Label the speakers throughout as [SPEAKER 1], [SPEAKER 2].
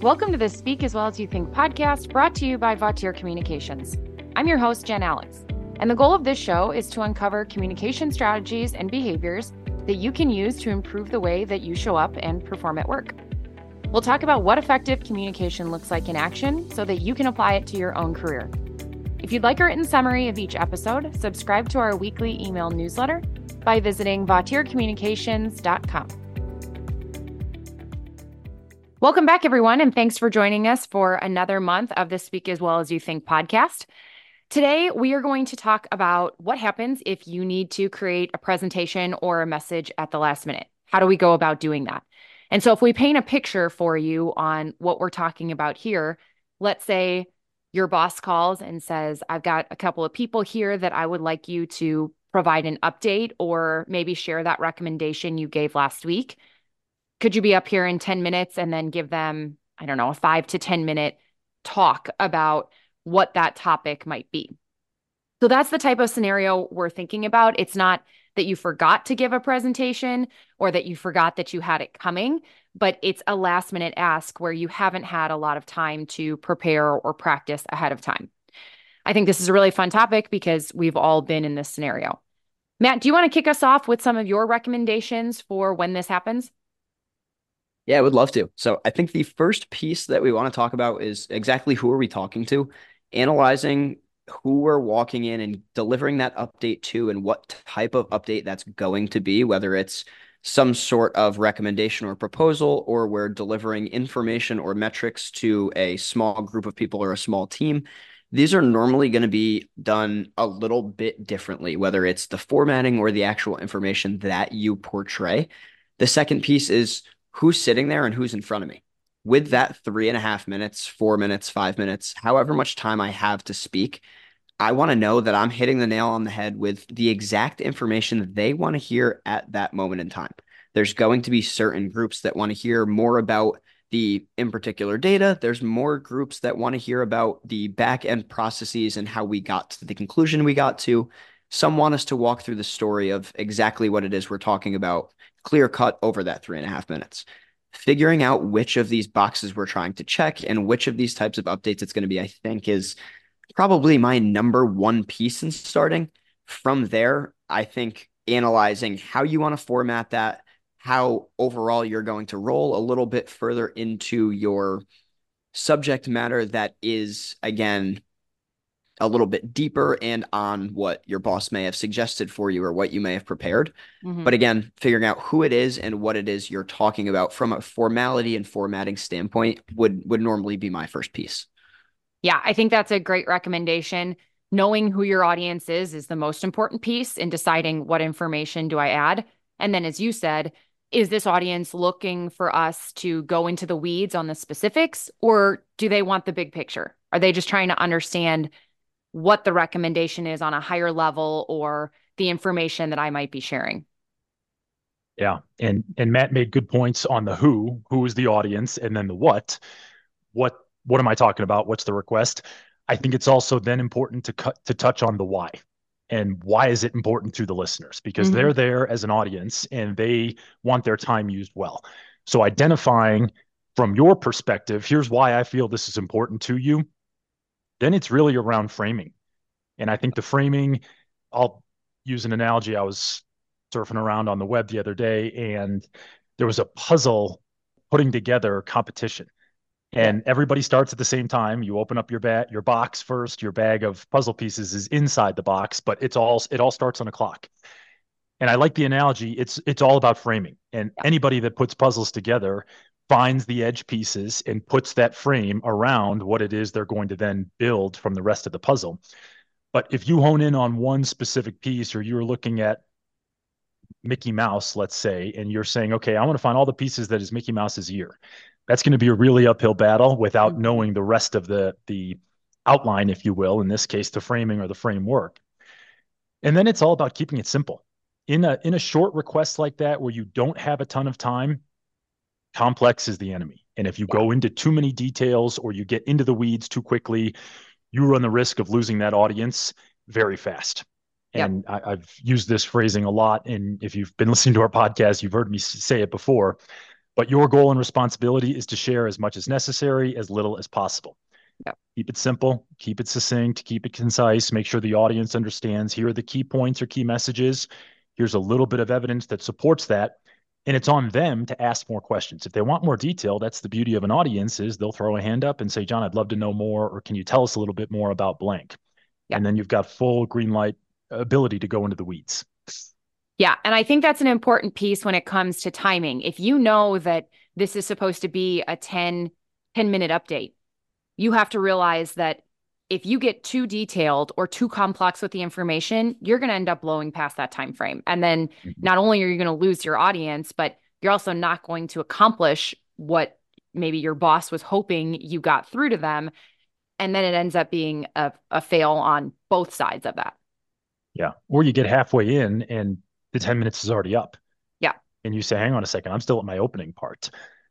[SPEAKER 1] Welcome to the Speak as Well as You Think podcast, brought to you by Vautier Communications. I'm your host, Jen Alex, and the goal of this show is to uncover communication strategies and behaviors that you can use to improve the way that you show up and perform at work. We'll talk about what effective communication looks like in action so that you can apply it to your own career. If you'd like a written summary of each episode, subscribe to our weekly email newsletter by visiting vautiercommunications.com. Welcome back, everyone, and thanks for joining us for another month of the Speak as Well as You Think podcast. Today, we are going to talk about what happens if you need to create a presentation or a message at the last minute. How do we go about doing that? And so if we paint a picture for you on what we're talking about here, let's say your boss calls and says, I've got a couple of people here that I would like you to provide an update or maybe share that recommendation you gave last week. Could you be up here in 10 minutes and then give them, a 5 to 10 minute talk about what that topic might be? So that's the type of scenario we're thinking about. It's not that you forgot to give a presentation or that you forgot that you had it coming, but it's a last minute ask where you haven't had a lot of time to prepare or practice ahead of time. I think this is a really fun topic because we've all been in this scenario. Matt, do you want to kick us off with some of your recommendations for when this happens?
[SPEAKER 2] Yeah, I would love to. So I think the first piece that we want to talk about is exactly who are we talking to, analyzing who we're walking in and delivering that update to and what type of update that's going to be, whether it's some sort of recommendation or proposal, or we're delivering information or metrics to a small group of people or a small team. These are normally going to be done a little bit differently, whether it's the formatting or the actual information that you portray. The second piece is who's sitting there and who's in front of me. With that 3.5 minutes, 4 minutes, 5 minutes, however much time I have to speak, I want to know that I'm hitting the nail on the head with the exact information that they want to hear at that moment in time. There's going to be certain groups that want to hear more about the in particular data. There's more groups that want to hear about the back end processes and how we got to the conclusion we got to. Some want us to walk through the story of exactly what it is we're talking about, clear cut over that 3.5 minutes. Figuring out which of these boxes we're trying to check and which of these types of updates it's going to be, I think, is probably my number one piece in starting. From there, I think analyzing how you want to format that, how overall you're going to roll a little bit further into your subject matter that is, again, a little bit deeper and on what your boss may have suggested for you or what you may have prepared. But again, figuring out who it is and what it is you're talking about from a formality and formatting standpoint would normally be my first piece.
[SPEAKER 1] Yeah, I think that's a great recommendation. Knowing who your audience is the most important piece in deciding what information do I add. And then, as you said, is this audience looking for us to go into the weeds on the specifics, or do they want the big picture? Are they just trying to understand what the recommendation is on a higher level or the information that I might be sharing?
[SPEAKER 3] Yeah. And Matt made good points on the who is the audience, and then the what. What am I talking about? What's the request? I think it's also then important to touch on the why. And why is it important to the listeners? Because they're there as an audience and they want their time used well. So identifying from your perspective, here's why I feel this is important to you. Then it's really around framing. And I think the framing, I'll use an analogy. I was surfing around on the web the other day and there was a puzzle putting together competition. And everybody starts at the same time. You open up your box first. Your bag of puzzle pieces is inside the box, but it all starts on a clock. And I like the analogy. It's all about framing. And anybody that puts puzzles together finds the edge pieces and puts that frame around what it is they're going to then build from the rest of the puzzle. But if you hone in on one specific piece, or you're looking at Mickey Mouse, let's say, and you're saying, okay, I want to find all the pieces that is Mickey Mouse's ear. That's going to be a really uphill battle without knowing the rest of the outline, if you will, in this case, the framing or the framework. And then it's all about keeping it simple. In a short request like that, where you don't have a ton of time, complex is the enemy. And if you go into too many details or you get into the weeds too quickly, you run the risk of losing that audience very fast. And I've used this phrasing a lot. And if you've been listening to our podcast, you've heard me say it before. But your goal and responsibility is to share as much as necessary, as little as possible.
[SPEAKER 1] Yep.
[SPEAKER 3] Keep it simple, keep it succinct, keep it concise, make sure the audience understands here are the key points or key messages. Here's a little bit of evidence that supports that. And it's on them to ask more questions. If they want more detail, that's the beauty of an audience is they'll throw a hand up and say, John, I'd love to know more, or can you tell us a little bit more about blank?
[SPEAKER 1] Yeah.
[SPEAKER 3] And then you've got full green light ability to go into the weeds.
[SPEAKER 1] Yeah. And I think that's an important piece when it comes to timing. If you know that this is supposed to be a 10-minute update, you have to realize that if you get too detailed or too complex with the information, you're going to end up blowing past that time frame. And then not only are you going to lose your audience, but you're also not going to accomplish what maybe your boss was hoping you got through to them. And then it ends up being a fail on both sides of that.
[SPEAKER 3] Yeah. Or you get halfway in and the 10 minutes is already up.
[SPEAKER 1] Yeah.
[SPEAKER 3] And you say, hang on a second, I'm still at my opening part.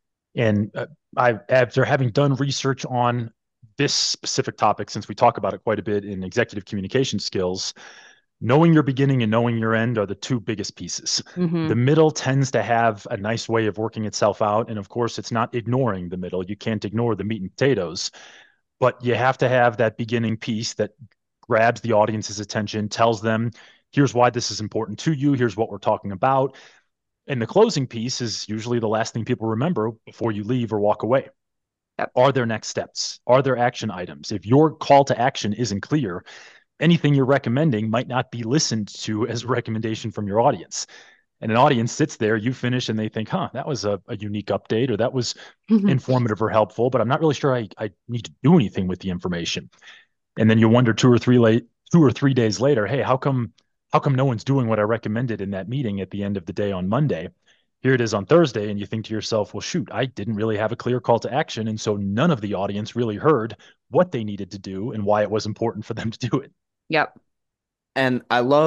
[SPEAKER 3] And after having done research on this specific topic, since we talk about it quite a bit in executive communication skills, knowing your beginning and knowing your end are the two biggest pieces.
[SPEAKER 1] Mm-hmm.
[SPEAKER 3] The middle tends to have a nice way of working itself out. And of course, it's not ignoring the middle. You can't ignore the meat and potatoes, but you have to have that beginning piece that grabs the audience's attention, tells them, here's why this is important to you. Here's what we're talking about. And the closing piece is usually the last thing people remember before you leave or walk away.
[SPEAKER 1] Yep.
[SPEAKER 3] Are there next steps? Are there action items? If your call to action isn't clear, anything you're recommending might not be listened to as a recommendation from your audience. And an audience sits there, you finish, and they think, that was a unique update, or that was informative or helpful, but I'm not really sure I need to do anything with the information. And then you wonder 2 or 3 days later, hey, how come no one's doing what I recommended in that meeting at the end of the day on Monday? Here it is on Thursday, and you think to yourself, well, shoot, I didn't really have a clear call to action. And so none of the audience really heard what they needed to do and why it was important for them to do it.
[SPEAKER 1] Yep.
[SPEAKER 2] And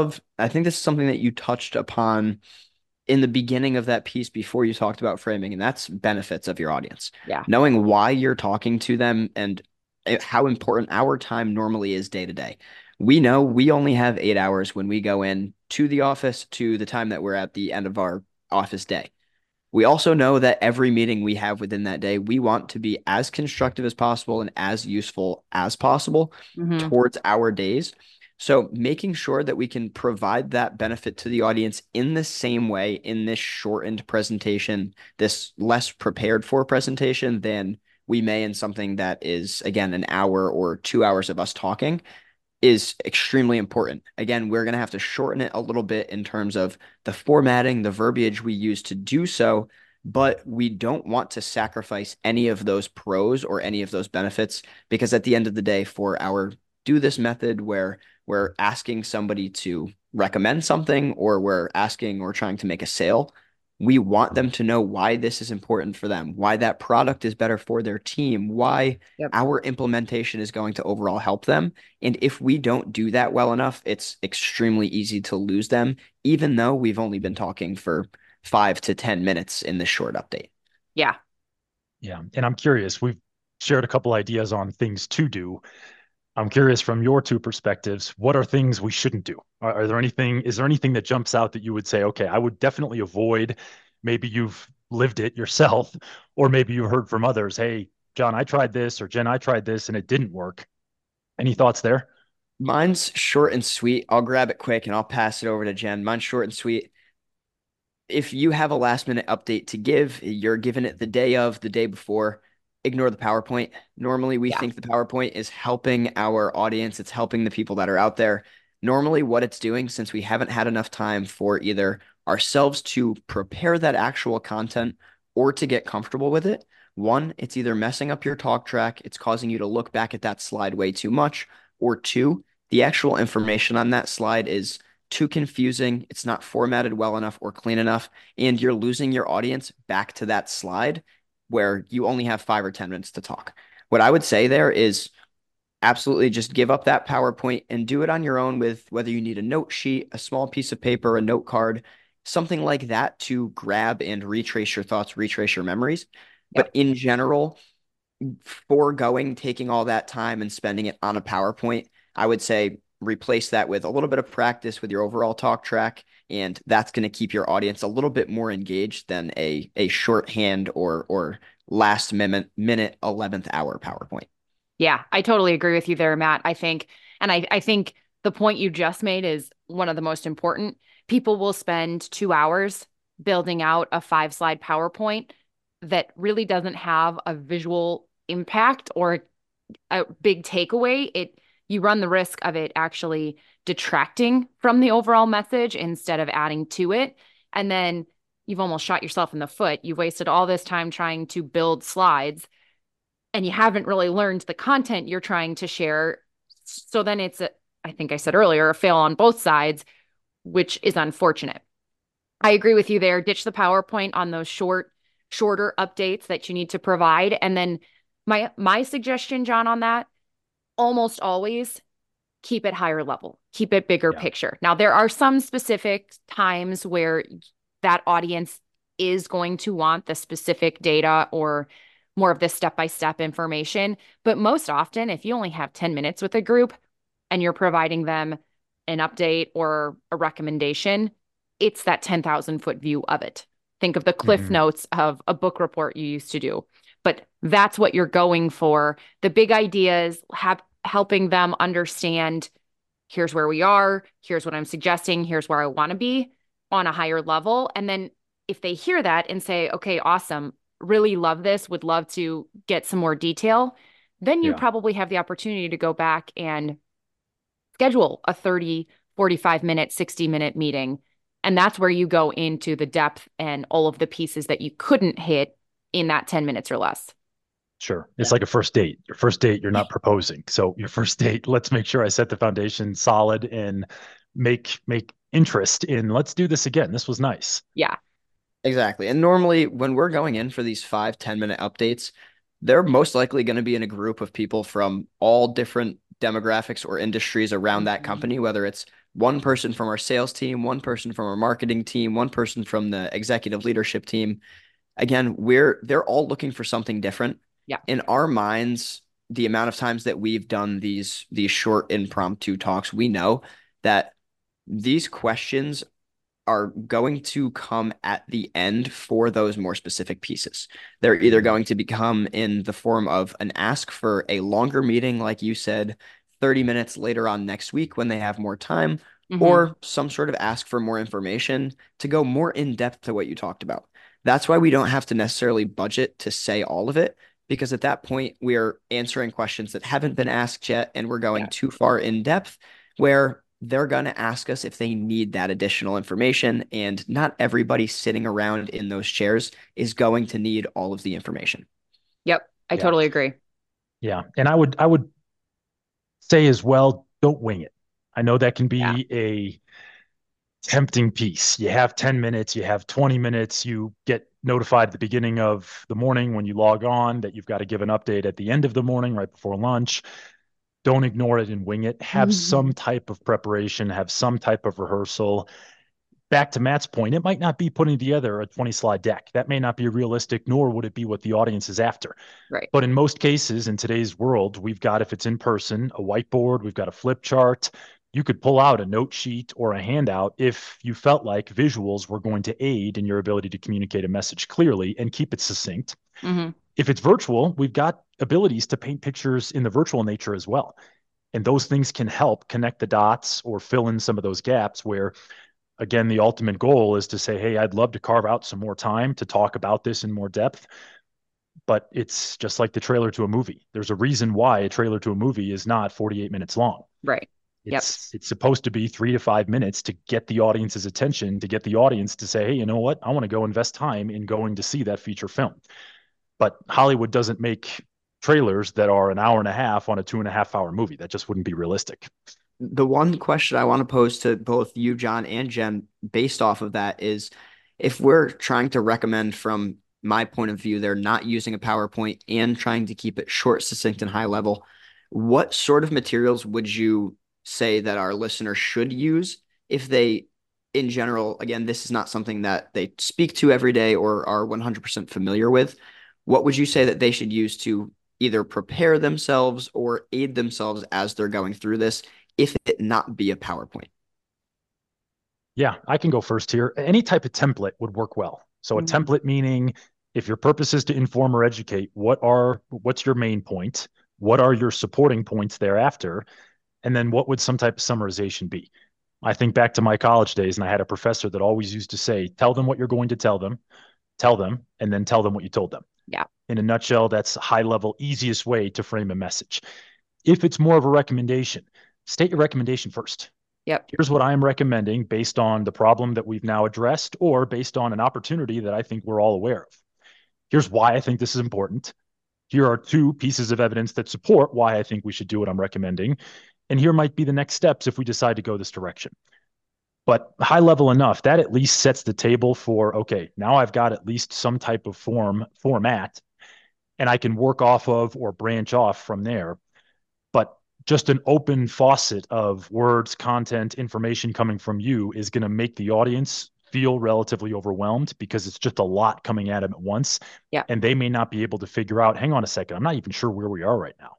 [SPEAKER 2] I think this is something that you touched upon in the beginning of that piece before you talked about framing, and that's benefits of your audience.
[SPEAKER 1] Yeah.
[SPEAKER 2] Knowing why you're talking to them and how important our time normally is day to day. We know we only have 8 hours when we go in to the office to the time that we're at the end of our office day. We also know that every meeting we have within that day, we want to be as constructive as possible and as useful as possible towards our days. So making sure that we can provide that benefit to the audience in the same way in this shortened presentation, this less prepared for presentation than we may in something that is, again, an hour or 2 hours of us talking, is extremely important. Again, we're going to have to shorten it a little bit in terms of the formatting, the verbiage we use to do so, but we don't want to sacrifice any of those pros or any of those benefits, because at the end of the day, for our do this method where we're asking somebody to recommend something or we're asking or trying to make a sale, we want them to know why this is important for them, why that product is better for their team, why our implementation is going to overall help them. And if we don't do that well enough, it's extremely easy to lose them, even though we've only been talking for 5 to 10 minutes in this short update.
[SPEAKER 1] Yeah.
[SPEAKER 3] Yeah. And I'm curious, we've shared a couple ideas on things to do. I'm curious from your two perspectives, what are things we shouldn't do? Is there anything that jumps out that you would say, okay, I would definitely avoid? Maybe you've lived it yourself, or maybe you heard from others, hey, John, I tried this, or Jen, I tried this and it didn't work. Any thoughts there?
[SPEAKER 2] Mine's short and sweet. I'll grab it quick and I'll pass it over to Jen. Mine's short and sweet. If you have a last minute update to give, you're giving it the day before, ignore the PowerPoint. Normally, we think the PowerPoint is helping our audience. It's helping the people that are out there. Normally, what it's doing, since we haven't had enough time for either ourselves to prepare that actual content or to get comfortable with it, one, it's either messing up your talk track, it's causing you to look back at that slide way too much, or two, the actual information on that slide is too confusing, it's not formatted well enough or clean enough, and you're losing your audience back to that slide where you only have 5 or 10 minutes to talk. What I would say there is absolutely just give up that PowerPoint and do it on your own with whether you need a note sheet, a small piece of paper, a note card, something like that to grab and retrace your thoughts, retrace your memories. But in general, foregoing taking all that time and spending it on a PowerPoint, I would say replace that with a little bit of practice with your overall talk track, and that's going to keep your audience a little bit more engaged than a shorthand or last minute 11th hour PowerPoint.
[SPEAKER 1] Yeah, I totally agree with you there, Matt. I think the point you just made is one of the most important. People will spend 2 hours building out a 5 slide PowerPoint that really doesn't have a visual impact or a big takeaway. You run the risk of it actually detracting from the overall message instead of adding to it. And then you've almost shot yourself in the foot. You've wasted all this time trying to build slides and you haven't really learned the content you're trying to share. So then I think I said earlier, a fail on both sides, which is unfortunate. I agree with you there. Ditch the PowerPoint on those shorter updates that you need to provide. And then my suggestion, John, on that, almost always keep it higher level, keep it bigger picture. Now, there are some specific times where that audience is going to want the specific data or more of the step-by-step information. But most often, if you only have 10 minutes with a group and you're providing them an update or a recommendation, it's that 10,000 foot view of it. Think of the cliff notes of a book report you used to do. But that's what you're going for. The big ideas, helping them understand, here's where we are, here's what I'm suggesting, here's where I want to be on a higher level. And then if they hear that and say, okay, awesome, really love this, would love to get some more detail, then you probably have the opportunity to go back and schedule a 30, 45-minute, 60-minute meeting. And that's where you go into the depth and all of the pieces that you couldn't hit in that 10 minutes or less.
[SPEAKER 3] Sure. It's like a first date. Your first date, you're not proposing. So your first date, let's make sure I set the foundation solid and make interest in, let's do this again. This was nice.
[SPEAKER 1] Yeah.
[SPEAKER 2] Exactly. And normally when we're going in for these 5-10 minute updates, they're most likely going to be in a group of people from all different demographics or industries around that company, whether it's one person from our sales team, one person from our marketing team, one person from the executive leadership team. Again, they're all looking for something different.
[SPEAKER 1] Yeah.
[SPEAKER 2] In our minds, the amount of times that we've done these short impromptu talks, we know that these questions are going to come at the end for those more specific pieces. They're either going to become in the form of an ask for a longer meeting, like you said, 30 minutes later on next week when they have more time, or some sort of ask for more information to go more in depth to what you talked about. That's why we don't have to necessarily budget to say all of it, because at that point we are answering questions that haven't been asked yet, and we're going too far in depth where they're going to ask us if they need that additional information. And not everybody sitting around in those chairs is going to need all of the information.
[SPEAKER 1] Yep. I totally agree.
[SPEAKER 3] Yeah. And I would say as well, don't wing it. I know that can be a tempting piece. You have 10 minutes, you have 20 minutes, you get notified at the beginning of the morning when you log on that you've got to give an update at the end of the morning, right before lunch. Don't ignore it and wing it. Have some type of preparation, have some type of rehearsal. Back to Matt's point, it might not be putting together a 20-slide deck. That may not be realistic, nor would it be what the audience is after.
[SPEAKER 1] Right.
[SPEAKER 3] But in most cases, in today's world, we've got, if it's in person, a whiteboard, we've got a flip chart. You could pull out a note sheet or a handout if you felt like visuals were going to aid in your ability to communicate a message clearly and keep it succinct. If it's virtual, we've got abilities to paint pictures in the virtual nature as well. And those things can help connect the dots or fill in some of those gaps where, again, the ultimate goal is to say, hey, I'd love to carve out some more time to talk about this in more depth. But it's just like the trailer to a movie. There's a reason why a trailer to a movie is not 48 minutes long.
[SPEAKER 1] Right.
[SPEAKER 3] It's supposed to be 3 to 5 minutes to get the audience's attention, to get the audience to say, hey, you know what? I want to go invest time in going to see that feature film. But Hollywood doesn't make trailers that are an hour and a half on a 2.5 hour movie. That just wouldn't be realistic.
[SPEAKER 2] The one question I want to pose to both you, John, and Jen, based off of that is, if we're trying to recommend from my point of view, they're not using a PowerPoint and trying to keep it short, succinct, and high level, what sort of materials would you say that our listeners should use if they, in general, again, this is not something that they speak to every day or are 100% familiar with. What would you say that they should use to either prepare themselves or aid themselves as they're going through this if it not be a PowerPoint?
[SPEAKER 3] Yeah, I can go first here. Any type of template would work well. So a template meaning if your purpose is to inform or educate, what's your main point? What are your supporting points thereafter? And then what would some type of summarization be? I think back to my college days, and I had a professor that always used to say, tell them what you're going to tell them, and then tell them what you told them.
[SPEAKER 1] Yeah.
[SPEAKER 3] In a nutshell, that's a high level, easiest way to frame a message. If it's more of a recommendation, state your recommendation first.
[SPEAKER 1] Yep.
[SPEAKER 3] Here's what I am recommending based on the problem that we've now addressed or based on an opportunity that I think we're all aware of. Here's why I think this is important. Here are two pieces of evidence that support why I think we should do what I'm recommending. And here might be the next steps if we decide to go this direction. But high level enough, that at least sets the table for, okay, now I've got at least some type of format, and I can work off of or branch off from there. But just an open faucet of words, content, information coming from you is going to make the audience feel relatively overwhelmed because it's just a lot coming at them at once.
[SPEAKER 1] Yeah.
[SPEAKER 3] And they may not be able to figure out, hang on a second, I'm not even sure where we are right now.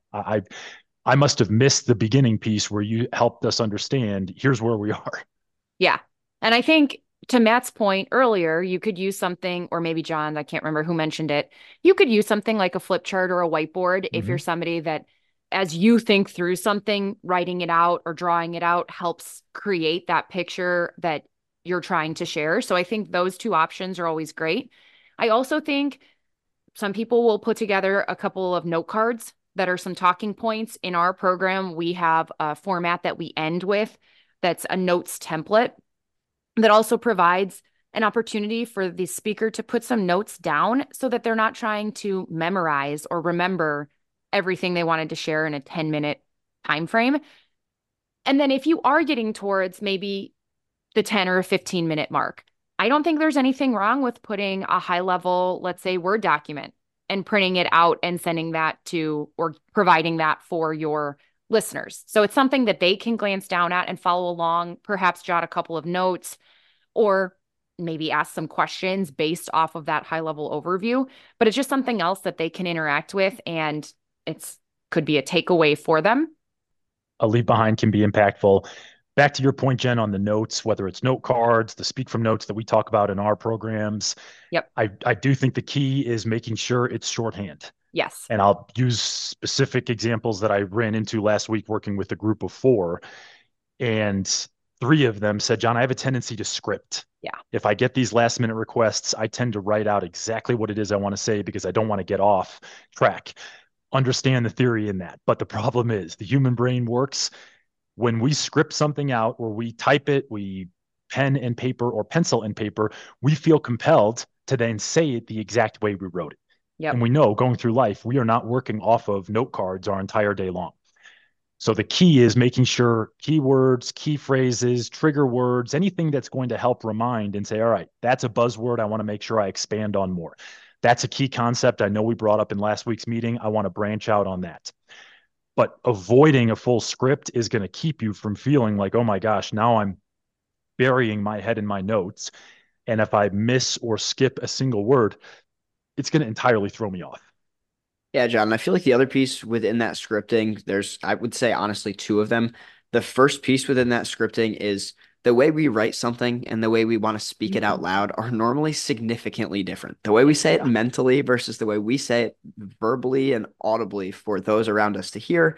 [SPEAKER 3] I must have missed the beginning piece where you helped us understand, here's where we are.
[SPEAKER 1] Yeah. And I think to Matt's point earlier, you could use something, or maybe John, I can't remember who mentioned it. You could use something like a flip chart or a whiteboard if you're somebody that, as you think through something, writing it out or drawing it out helps create that picture that you're trying to share. So I think those two options are always great. I also think some people will put together a couple of note cards that are some talking points. In our program, we have a format that we end with that's a notes template that also provides an opportunity for the speaker to put some notes down so that they're not trying to memorize or remember everything they wanted to share in a 10-minute time frame. And then if you are getting towards maybe the 10 or 15-minute mark, I don't think there's anything wrong with putting a high level, let's say, Word document and printing it out and sending that to, or providing that for your listeners. So it's something that they can glance down at and follow along, perhaps jot a couple of notes, or maybe ask some questions based off of that high level overview. But it's just something else that they can interact with, and it's could be a takeaway for them.
[SPEAKER 3] A leave behind can be impactful. Back to your point, Jen, on the notes, whether it's note cards, the speak from notes that we talk about in our programs.
[SPEAKER 1] Yep.
[SPEAKER 3] I do think the key is making sure it's shorthand.
[SPEAKER 1] Yes.
[SPEAKER 3] And I'll use specific examples that I ran into last week working with a group of 4. And 3 of them said, John, I have a tendency to script.
[SPEAKER 1] Yeah.
[SPEAKER 3] If I get these last minute requests, I tend to write out exactly what it is I want to say because I don't want to get off track. Understand the theory in that. But the problem is the human brain works when we script something out or we type it, we pen and paper or pencil and paper, we feel compelled to then say it the exact way we wrote it.
[SPEAKER 1] Yep.
[SPEAKER 3] And we know going through life, we are not working off of note cards our entire day long. So the key is making sure keywords, key phrases, trigger words, anything that's going to help remind and say, all right, that's a buzzword I want to make sure I expand on more. That's a key concept I know we brought up in last week's meeting. I want to branch out on that. But avoiding a full script is going to keep you from feeling like, oh my gosh, now I'm burying my head in my notes. And if I miss or skip a single word, it's going to entirely throw me off.
[SPEAKER 2] Yeah, John, I feel like the other piece within that scripting, I would say honestly 2 of them. The first piece within that scripting is the way we write something and the way we want to speak it out loud are normally significantly different. The way we say it mentally versus the way we say it verbally and audibly for those around us to hear,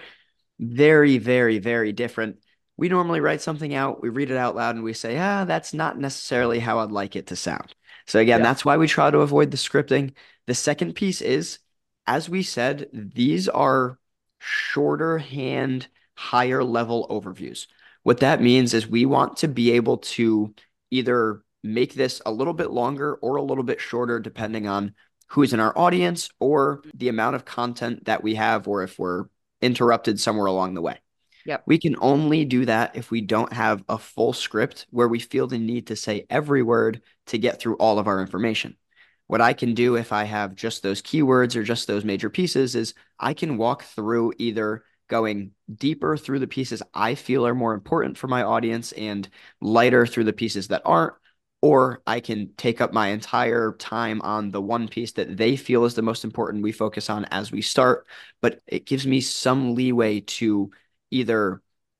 [SPEAKER 2] very, very, very different. We normally write something out, we read it out loud, and we say, that's not necessarily how I'd like it to sound. So again, that's why we try to avoid the scripting. The second piece is, as we said, these are shorter hand, higher level overviews. What that means is we want to be able to either make this a little bit longer or a little bit shorter, depending on who's in our audience or the amount of content that we have, or if we're interrupted somewhere along the way.
[SPEAKER 1] Yep.
[SPEAKER 2] We can only do that if we don't have a full script where we feel the need to say every word to get through all of our information. What I can do if I have just those keywords or just those major pieces is I can walk through either going deeper through the pieces I feel are more important for my audience and lighter through the pieces that aren't, or I can take up my entire time on the one piece that they feel is the most important we focus on as we start. But it gives me some leeway to either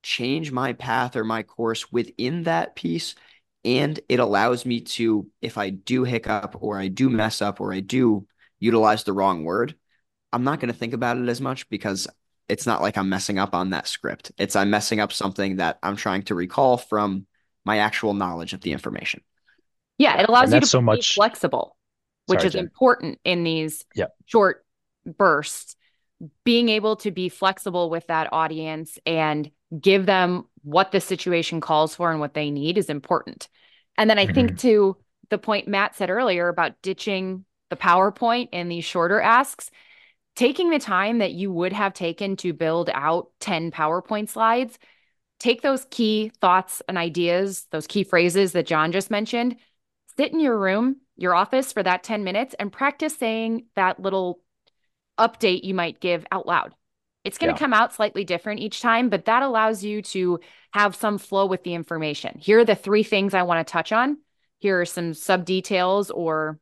[SPEAKER 2] change my path or my course within that piece. And it allows me to, if I do hiccup or I do mess up or I do utilize the wrong word, I'm not going to think about it as much because it's not like I'm messing up on that script. I'm messing up something that I'm trying to recall from my actual knowledge of the information.
[SPEAKER 1] Yeah, it allows
[SPEAKER 3] And
[SPEAKER 1] you
[SPEAKER 3] that's
[SPEAKER 1] to
[SPEAKER 3] so
[SPEAKER 1] be
[SPEAKER 3] much.
[SPEAKER 1] flexible, which
[SPEAKER 3] Sorry,
[SPEAKER 1] is
[SPEAKER 3] Jen.
[SPEAKER 1] important in these
[SPEAKER 3] Yeah.
[SPEAKER 1] short bursts. Being able to be flexible with that audience and give them what the situation calls for and what they need is important. And then I think to the point Matt said earlier about ditching the PowerPoint in these shorter asks, taking the time that you would have taken to build out 10 PowerPoint slides, take those key thoughts and ideas, those key phrases that John just mentioned, sit in your room, your office for that 10 minutes and practice saying that little update you might give out loud. It's going to come out slightly different each time, but that allows you to have some flow with the information. Here are the 3 things I want to touch on. Here are some sub details or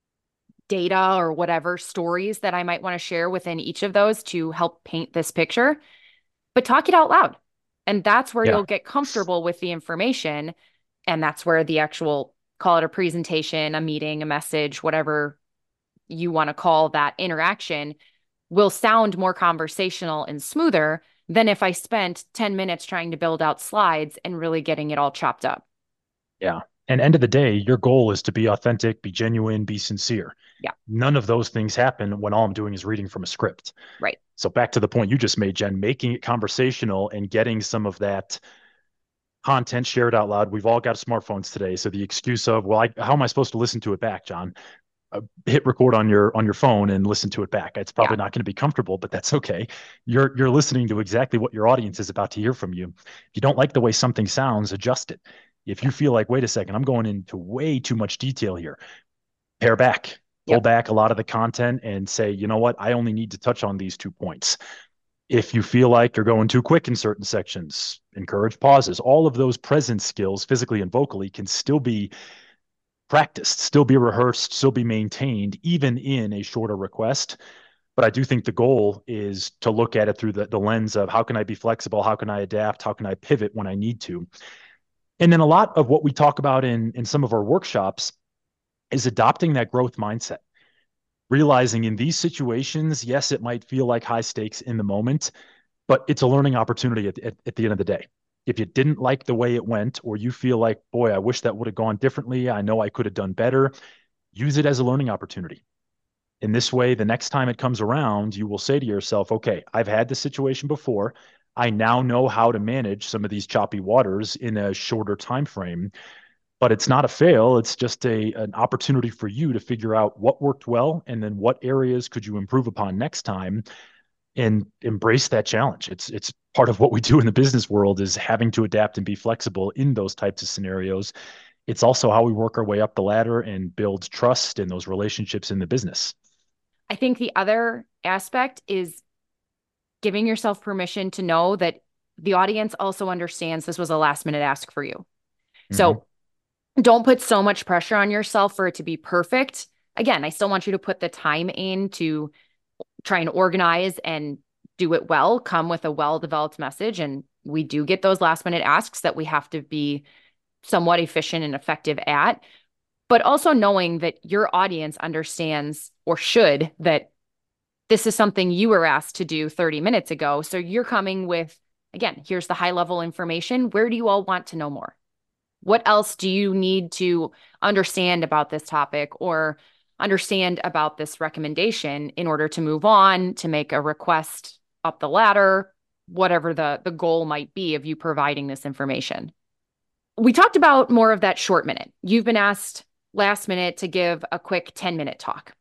[SPEAKER 1] data or whatever stories that I might want to share within each of those to help paint this picture, but talk it out loud. And that's where you'll get comfortable with the information. And that's where the actual, call it a presentation, a meeting, a message, whatever you want to call that interaction, will sound more conversational and smoother than if I spent 10 minutes trying to build out slides and really getting it all chopped up.
[SPEAKER 3] Yeah. And end of the day, your goal is to be authentic, be genuine, be sincere.
[SPEAKER 1] Yeah.
[SPEAKER 3] None of those things happen when all I'm doing is reading from a script.
[SPEAKER 1] Right.
[SPEAKER 3] So back to the point you just made, Jen, making it conversational and getting some of that content shared out loud. We've all got smartphones today. So the excuse of, well, how am I supposed to listen to it back, John? Hit record on your phone and listen to it back. It's probably not going to be comfortable, but that's okay. You're listening to exactly what your audience is about to hear from you. If you don't like the way something sounds, adjust it. If you feel like, wait a second, I'm going into way too much detail here, pare back, pull back a lot of the content and say, you know what, I only need to touch on these 2 points. If you feel like you're going too quick in certain sections, encourage pauses. All of those presence skills, physically and vocally, can still be practiced, still be rehearsed, still be maintained, even in a shorter request. But I do think the goal is to look at it through the lens of how can I be flexible? How can I adapt? How can I pivot when I need to? And then a lot of what we talk about in some of our workshops is adopting that growth mindset, realizing in these situations, yes, it might feel like high stakes in the moment, but it's a learning opportunity at the end of the day. If you didn't like the way it went, or you feel like, boy, I wish that would have gone differently, I know I could have done better, use it as a learning opportunity. In this way, the next time it comes around, you will say to yourself, okay, I've had this situation before. I now know how to manage some of these choppy waters in a shorter time frame. But it's not a fail. It's just an opportunity for you to figure out what worked well and then what areas could you improve upon next time and embrace that challenge. It's part of what we do in the business world is having to adapt and be flexible in those types of scenarios. It's also how we work our way up the ladder and build trust in those relationships in the business.
[SPEAKER 1] I think the other aspect is giving yourself permission to know that the audience also understands this was a last minute ask for you. So don't put so much pressure on yourself for it to be perfect. Again, I still want you to put the time in to try and organize and do it well, come with a well-developed message. And we do get those last minute asks that we have to be somewhat efficient and effective at, but also knowing that your audience understands or should that this is something you were asked to do 30 minutes ago. So you're coming with, again, here's the high level information. Where do you all want to know more? What else do you need to understand about this topic or understand about this recommendation in order to move on, to make a request up the ladder, whatever the goal might be of you providing this information? We talked about more of that short minute. You've been asked last minute to give a quick 10-minute talk.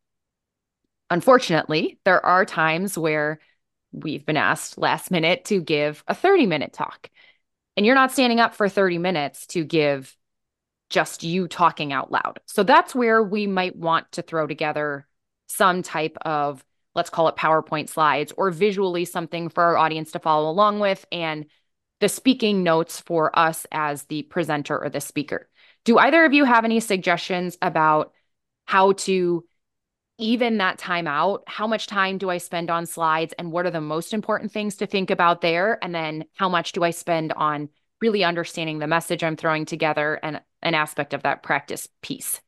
[SPEAKER 1] Unfortunately, there are times where we've been asked last minute to give a 30-minute talk. And you're not standing up for 30 minutes to give just you talking out loud. So that's where we might want to throw together some type of, let's call it PowerPoint slides or visually something for our audience to follow along with and the speaking notes for us as the presenter or the speaker. Do either of you have any suggestions about how to even that time out, how much time do I spend on slides and what are the most important things to think about there? And then how much do I spend on really understanding the message I'm throwing together and an aspect of that practice piece?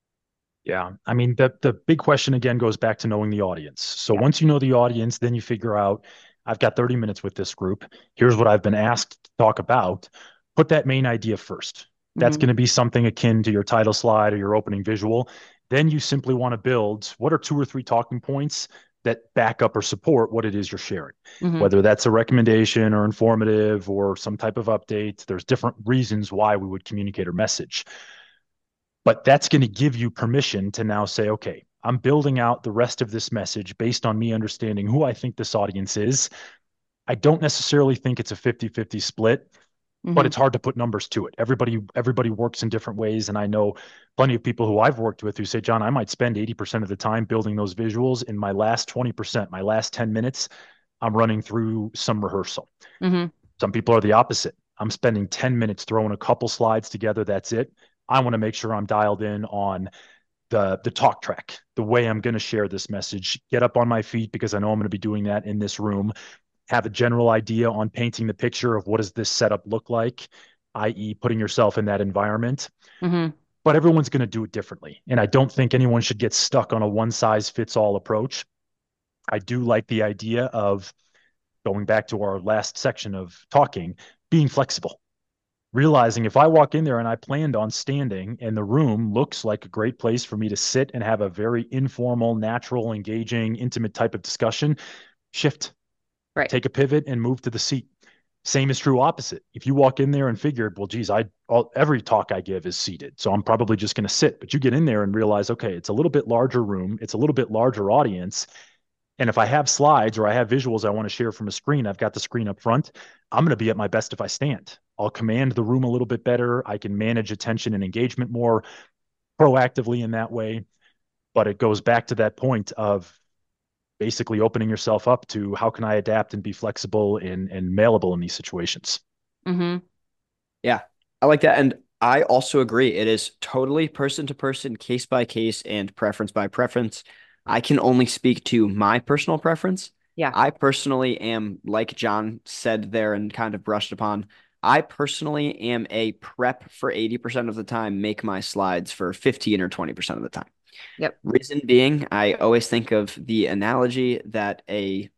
[SPEAKER 3] Yeah. I mean, the big question again goes back to knowing the audience. So
[SPEAKER 1] Yeah.
[SPEAKER 3] once you know the audience, then you figure out, I've got 30 minutes with this group. Here's what I've been asked to talk about. Put that main idea first. That's
[SPEAKER 1] Mm-hmm.
[SPEAKER 3] going to be something akin to your title slide or your opening visual. Then you simply want to build what are 2 or 3 talking points that back up or support what it is you're sharing,
[SPEAKER 1] Mm-hmm.
[SPEAKER 3] whether that's a recommendation or informative or some type of update. There's different reasons why we would communicate our message. But that's going to give you permission to now say, okay, I'm building out the rest of this message based on me understanding who I think this audience is. I don't necessarily think it's a 50-50 split, but
[SPEAKER 1] Mm-hmm.
[SPEAKER 3] it's hard to put numbers to it. Everybody works in different ways. And I know plenty of people who I've worked with who say, John, I might spend 80% of the time building those visuals. In my last 20%, my last 10 minutes, I'm running through some rehearsal.
[SPEAKER 1] Mm-hmm.
[SPEAKER 3] Some people are the opposite. I'm spending 10 minutes throwing a couple slides together. That's it. I want to make sure I'm dialed in on the talk track, the way I'm going to share this message, get up on my feet because I know I'm going to be doing that in this room, have a general idea on painting the picture of what does this setup look like, i.e. putting yourself in that environment.
[SPEAKER 1] Mm-hmm.
[SPEAKER 3] But everyone's going to do it differently. And I don't think anyone should get stuck on a one size fits all approach. I do like the idea of going back to our last section of talking, being flexible, realizing if I walk in there and I planned on standing and the room looks like a great place for me to sit and have a very informal, natural, engaging, intimate type of discussion, shift,
[SPEAKER 1] Right.
[SPEAKER 3] take a pivot and move to the seat. Same is true opposite. If you walk in there and figured, well, geez, every talk I give is seated, so I'm probably just going to sit. But you get in there and realize, okay, it's a little bit larger room, it's a little bit larger audience, and if I have slides or I have visuals I want to share from a screen, I've got the screen up front. I'm going to be at my best if I stand. I'll command the room a little bit better. I can manage attention and engagement more proactively in that way. But it goes back to that point of basically opening yourself up to how can I adapt and be flexible and malleable in these situations.
[SPEAKER 1] Mm-hmm.
[SPEAKER 2] Yeah, I like that. And I also agree. It is totally person to person, case by case, and preference by preference. I can only speak to my personal preference.
[SPEAKER 1] Yeah.
[SPEAKER 2] I personally am, like John said there and kind of brushed upon, I personally am a prep for 80% of the time, make my slides for 15 or 20% of the time.
[SPEAKER 1] Yep.
[SPEAKER 2] Reason being, I always think of the analogy that a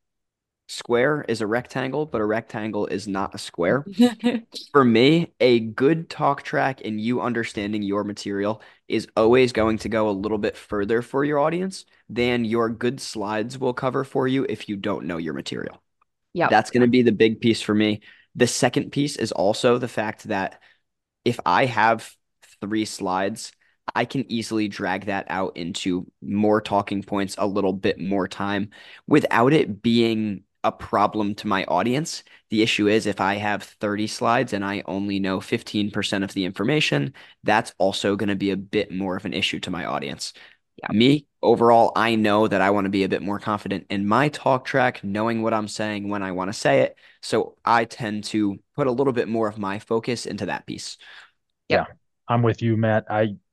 [SPEAKER 2] square is a rectangle, but a rectangle is not a square. For me, a good talk track and you understanding your material is always going to go a little bit further for your audience than your good slides will cover for you if you don't know your material.
[SPEAKER 1] Yep.
[SPEAKER 2] That's going to be the big piece for me. The second piece is also the fact that if I have 3 slides, I can easily drag that out into more talking points, a little bit more time without it being a problem to my audience. The issue is if I have 30 slides and I only know 15% of the information, that's also going to be a bit more of an issue to my audience.
[SPEAKER 1] Yep.
[SPEAKER 2] Me, overall, I know that I want to be a bit more confident in my talk track, knowing what I'm saying when I want to say it. So I tend to put a little bit more of my focus into that piece.
[SPEAKER 3] Yeah,
[SPEAKER 1] Yep.
[SPEAKER 3] I'm with you, Matt.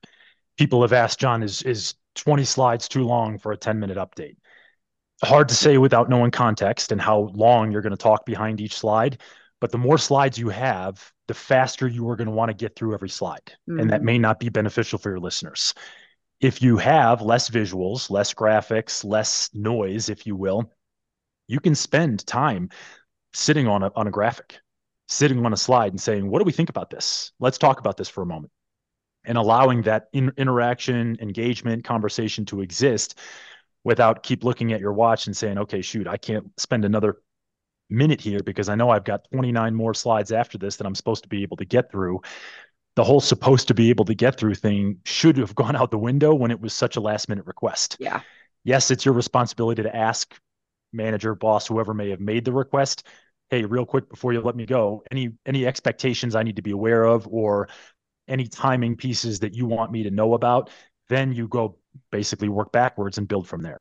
[SPEAKER 3] People have asked John, is 20 slides too long for a 10-minute update? Hard to say without knowing context and how long you're going to talk behind each slide. But the more slides you have, the faster you are going to want to get through every slide. And that
[SPEAKER 1] Mm-hmm.
[SPEAKER 3] may not be beneficial for your listeners. If you have less visuals, less graphics, less noise, if you will, you can spend time sitting on a graphic, sitting on a slide and saying, what do we think about this? Let's talk about this for a moment. And allowing that interaction, engagement, conversation to exist without keep looking at your watch and saying, okay, shoot, I can't spend another minute here because I know I've got 29 more slides after this that I'm supposed to be able to get through. The whole supposed to be able to get through thing should have gone out the window when it was such a last minute request.
[SPEAKER 1] Yeah.
[SPEAKER 3] Yes, it's your responsibility to ask manager, boss, whoever may have made the request, hey, real quick before you let me go, any expectations I need to be aware of or any timing pieces that you want me to know about, then you go basically work backwards and build from there.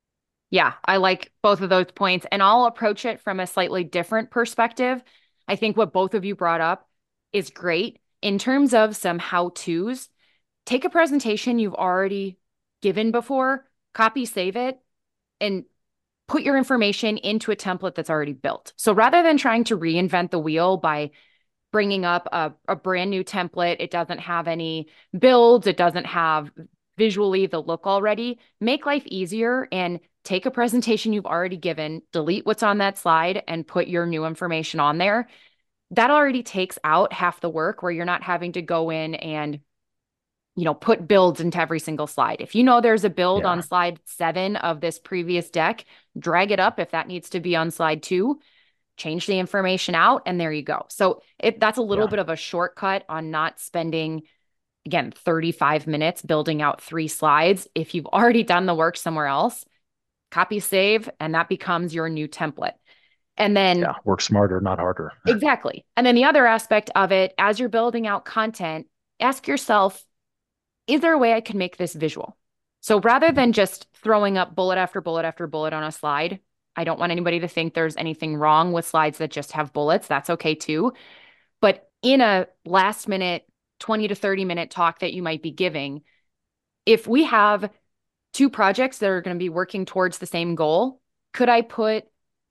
[SPEAKER 1] Yeah, I like both of those points, and I'll approach it from a slightly different perspective. I think what both of you brought up is great in terms of some how-tos. Take a presentation you've already given before, copy, save it, and put your information into a template that's already built. So rather than trying to reinvent the wheel by bringing up a brand new template, it doesn't have any builds, it doesn't have visually the look already, make life easier and take a presentation you've already given, delete what's on that slide and put your new information on there. That already takes out half the work where you're not having to go in and put builds into every single slide. If you know there's a build on slide 7 of this previous deck, drag it up if that needs to be on slide 2, change the information out, and there you go. So that's a little bit of a shortcut on not spending, again, 35 minutes building out 3 slides. If you've already done the work somewhere else, copy, save, and that becomes your new template. And then
[SPEAKER 3] work smarter, not harder.
[SPEAKER 1] Exactly. And then the other aspect of it, as you're building out content, ask yourself, is there a way I can make this visual? So rather than just throwing up bullet after bullet after bullet on a slide, I don't want anybody to think there's anything wrong with slides that just have bullets. That's okay too. But in a last minute, 20 to 30 minute talk that you might be giving, if we have 2 projects that are going to be working towards the same goal, could I put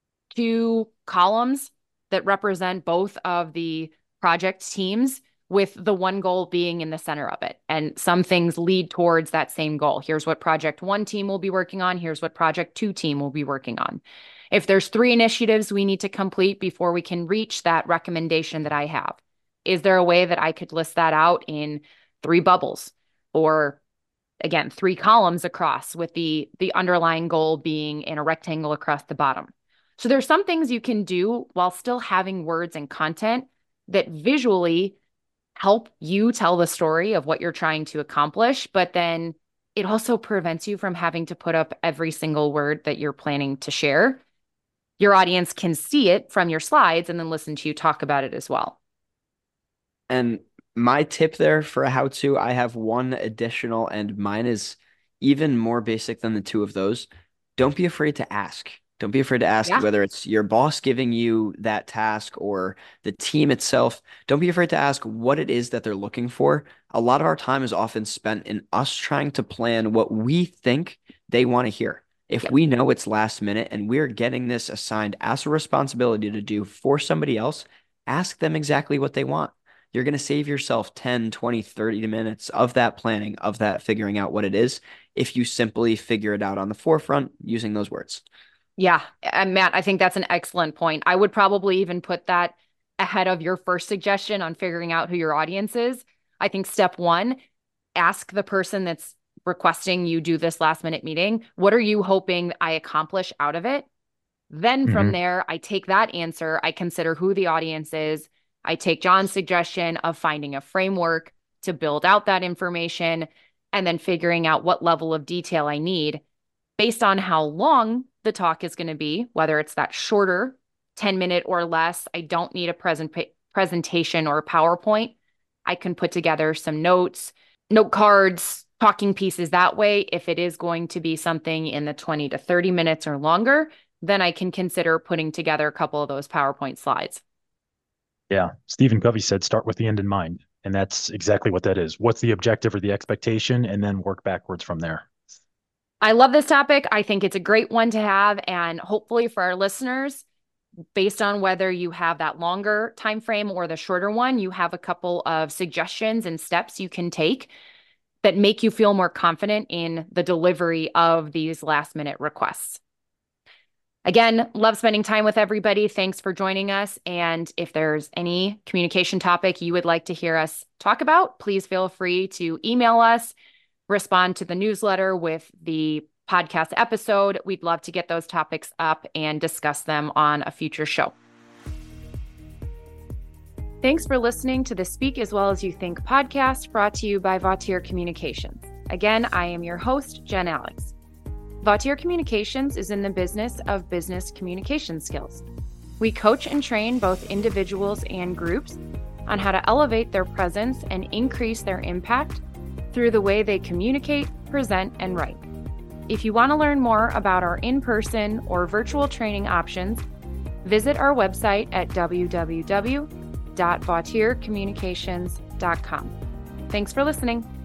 [SPEAKER 1] 2 columns that represent both of the project teams with the one goal being in the center of it? And some things lead towards that same goal. Here's what project 1 team will be working on. Here's what project 2 team will be working on. If there's 3 initiatives we need to complete before we can reach that recommendation that I have, is there a way that I could list that out in 3 bubbles or, again, 3 columns across with the underlying goal being in a rectangle across the bottom? So there's some things you can do while still having words and content that visually help you tell the story of what you're trying to accomplish, but then it also prevents you from having to put up every single word that you're planning to share. Your audience can see it from your slides and then listen to you talk about it as well.
[SPEAKER 2] And my tip there for a how-to, I have one additional, and mine is even more basic than the 2 of those. Don't be afraid to ask. Don't be afraid to ask, whether it's your boss giving you that task or the team itself. Don't be afraid to ask what it is that they're looking for. A lot of our time is often spent in us trying to plan what we think they want to hear. If we know it's last minute and we're getting this assigned as a responsibility to do for somebody else, ask them exactly what they want. You're going to save yourself 10, 20, 30 minutes of that planning, of that figuring out what it is, if you simply figure it out on the forefront using those words.
[SPEAKER 1] Yeah. And Matt, I think that's an excellent point. I would probably even put that ahead of your first suggestion on figuring out who your audience is. I think step 1, ask the person that's requesting you do this last minute meeting, what are you hoping I accomplish out of it? Then from there, I take that answer, I consider who the audience is. I take John's suggestion of finding a framework to build out that information and then figuring out what level of detail I need based on how long the talk is going to be, whether it's that shorter 10-minute or less. I don't need a presentation or a PowerPoint. I can put together some notes, note cards, talking pieces that way. If it is going to be something in the 20 to 30 minutes or longer, then I can consider putting together a couple of those PowerPoint slides.
[SPEAKER 3] Yeah. Stephen Covey said, start with the end in mind. And that's exactly what that is. What's the objective or the expectation? And then work backwards from there.
[SPEAKER 1] I love this topic. I think it's a great one to have. And hopefully for our listeners, based on whether you have that longer time frame or the shorter one, you have a couple of suggestions and steps you can take that make you feel more confident in the delivery of these last minute requests. Again, love spending time with everybody. Thanks for joining us. And if there's any communication topic you would like to hear us talk about, please feel free to email us, respond to the newsletter with the podcast episode. We'd love to get those topics up and discuss them on a future show. Thanks for listening to the Speak As Well As You Think podcast, brought to you by Vautier Communications. Again, I am your host, Jen Alex. Vautier Communications is in the business of business communication skills. We coach and train both individuals and groups on how to elevate their presence and increase their impact through the way they communicate, present, and write. If you want to learn more about our in-person or virtual training options, visit our website at www.vautiercommunications.com. Thanks for listening.